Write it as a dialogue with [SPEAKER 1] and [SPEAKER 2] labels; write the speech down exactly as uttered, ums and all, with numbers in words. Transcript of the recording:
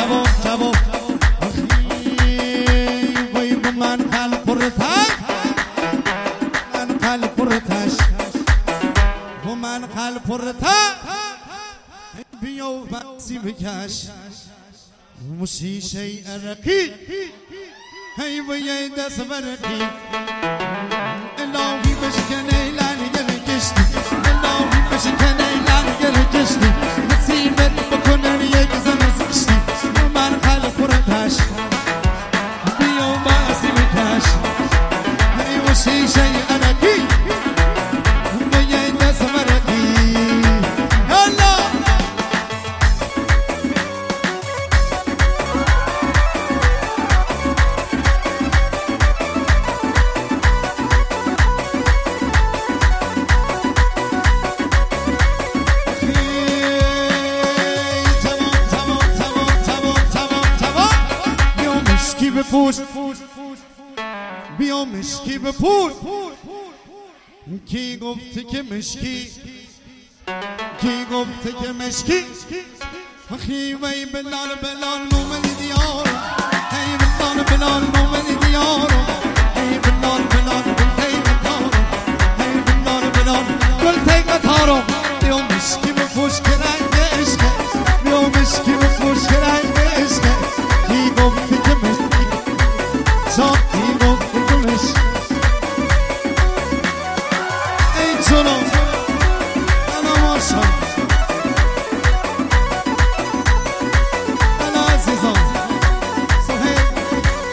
[SPEAKER 1] جواب جواب وای با من قلب پرتش من قلب پرتش با من قلب پرتش بیا و بسی بکش موشیشه عرقی هی وی دست برقی الهی بشکنه لنگر کشتی الهی بشکنه لنگر کشتی نصیبت بکنن یک زن زشتی من قلب پرتش بیا و بسی بکش هی موشیشه عرقی وی دست برقی بپوش بیا مشکی بپوش کی گفته که مشکی کی گفته که مشکی اخی وی بلال بلال مومن دیار ای بلال بلال مومن دیار ای بلال